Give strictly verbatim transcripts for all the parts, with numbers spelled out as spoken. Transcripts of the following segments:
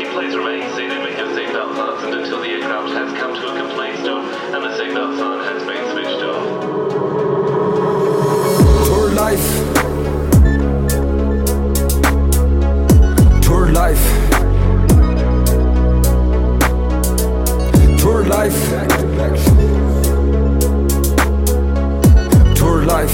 please remain seated with your seatbelt fastened until the aircraft has come to a complete stop and the seatbelt sign has been switched off. Tour life. Tour life. Tour life. Tour life.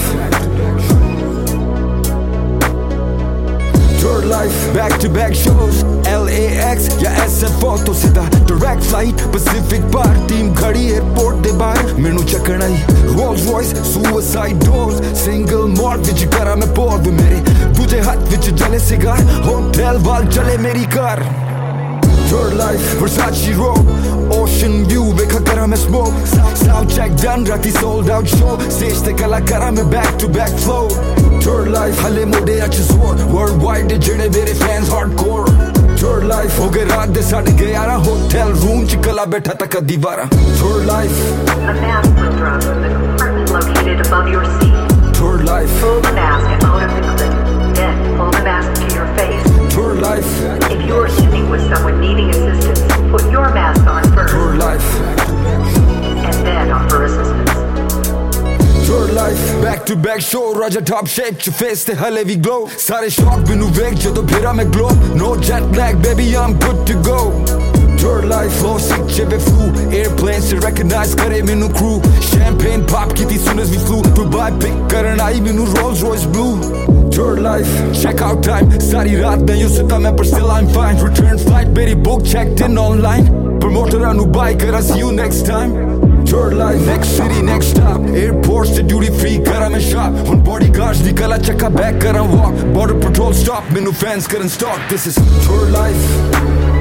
Tour life. Back to back shows L A X या S F O तो सीधा direct flight Pacific पार team खड़ी airport दे बाहर मैनू चकना ही Rolls Royce suicide doors single mortgage करा मैं पौध मेरे तुझे हाथ विच जले सिगार होटल वाल चले मेरी car Tour life Versace robe Ocean view देखा करा मैं smoke Sound check done राती sold out show Stage ते कला करा मैं back to back flow Tour life हले मोड़े अच्छे जोर Worldwide दे जेड़े मेरे fans hardcore Tour life हो गए रात दे साढ़े ग्यारह Hotel room च कला बैठा तक दीवारा Tour life A mask was dropped from the compartment located above your seat. Tour life Pull the mask out of the clip. Then pull the mask to your face. Tour life If you are sitting with someone needing assistance, put your mask on first. Tour life And then offer assistance. Tour life Back to back show Raja top shape ch face te hale vi glow Sare shock menu wake jado phira मैं glow No jet lag baby I'm good to go Tour life flow sick chebe flew Airplanes to recognize kare menu crew Champagne pop kiti soon as we flew Dubai pick karan aayi menu Rolls Royce blue Tour life check out time Sari raat nahi sota main but still I'm fine Return flight meri book checked in online Promoter anu buy kara see you next time Tour life next city next stop Airports to duty free kara main shop On bodyguards nikala checka back kara walk Border patrol stop menu fans karan stalk This is tour life